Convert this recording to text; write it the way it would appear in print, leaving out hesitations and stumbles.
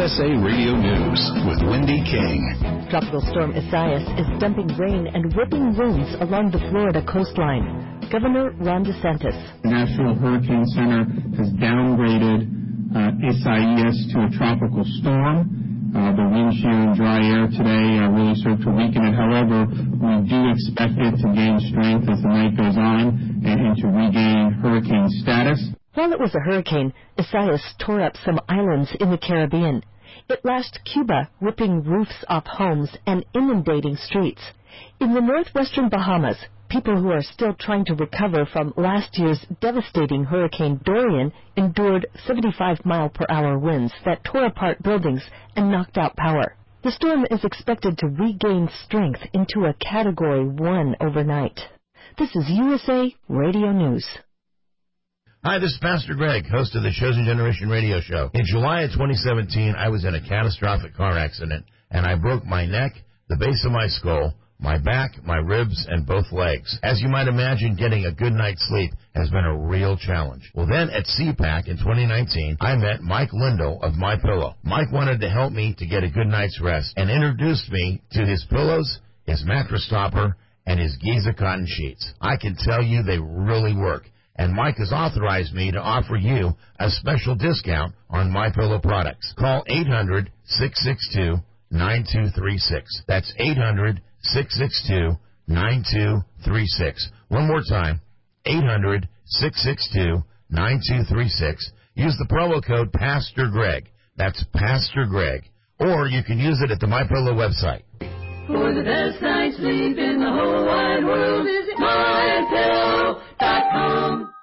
USA Radio News with Wendy King. Tropical storm Isaias is dumping rain and whipping winds along the Florida coastline. Governor Ron DeSantis. The National Hurricane Center has downgraded Isaias to a tropical storm. The wind shear and dry air today really served to weaken it. However, we do expect it to gain strength as the night goes on and to regain hurricane status. While it was a hurricane, Isaias tore up some islands in the Caribbean. It lashed Cuba, ripping roofs off homes and inundating streets. In the northwestern Bahamas, people who are still trying to recover from last year's devastating Hurricane Dorian endured 75-mile-per-hour winds that tore apart buildings and knocked out power. The storm is expected to regain strength into a Category 1 overnight. This is USA Radio News. Hi, this is Pastor Greg, host of the Chosen Generation radio show. In July of 2017, I was in a catastrophic car accident, and I broke my neck, the base of my skull, my back, my ribs, and both legs. As you might imagine, getting a good night's sleep has been a real challenge. Well, then at CPAC in 2019, I met Mike Lindell of MyPillow. Mike wanted to help me to get a good night's rest and introduced me to his pillows, his mattress topper, and his Giza cotton sheets. I can tell you they really work. And Mike has authorized me to offer you a special discount on MyPillow products. Call 800-662-9236. That's 800-662-9236. One more time, 800-662-9236. Use the promo code Pastor Greg. That's Pastor Greg. Or you can use it at the MyPillow website. For the best night's sleep in the whole wide world, visit MyPillow.com.